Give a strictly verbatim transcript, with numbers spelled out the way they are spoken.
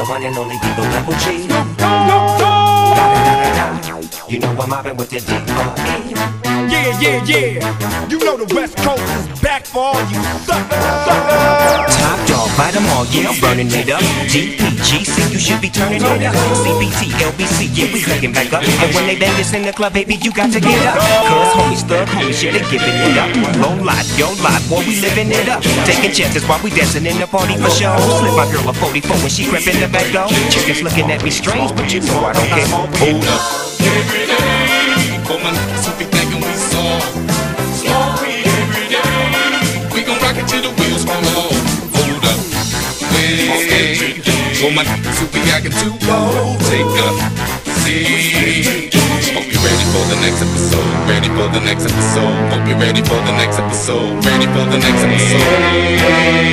the one and only Diva Double G. You know I'm mobbing with the D R E. Yeah, yeah, yeah. You know the West Coast is back for all you suckers, suckers. Top dog, bite them all, yeah, I'm burning it up. G P, G C, you should be turning it up. C B T, L B C, yeah, we cracking back up. And when they bang this in the club, baby, you got to get up. Cause homies, thug homies, yeah, they giving it up. Low life, yo life, boy, we living it up. Taking chances while we dancing in the party for show. Slip my girl a forty-four when she crept in the back door. Chickens looking at me strange, but you know I don't care. Hold up. Every day, for my niggas who be thinking we soft. Smoke weed every day. We gon' rock it till the wheels fall off. Hold up, wait. For my niggas who be acting too bold. Take a seat. Hope you're ready for the next episode. Ready for the next episode. Hope you're ready for the next episode. Ready for the next episode.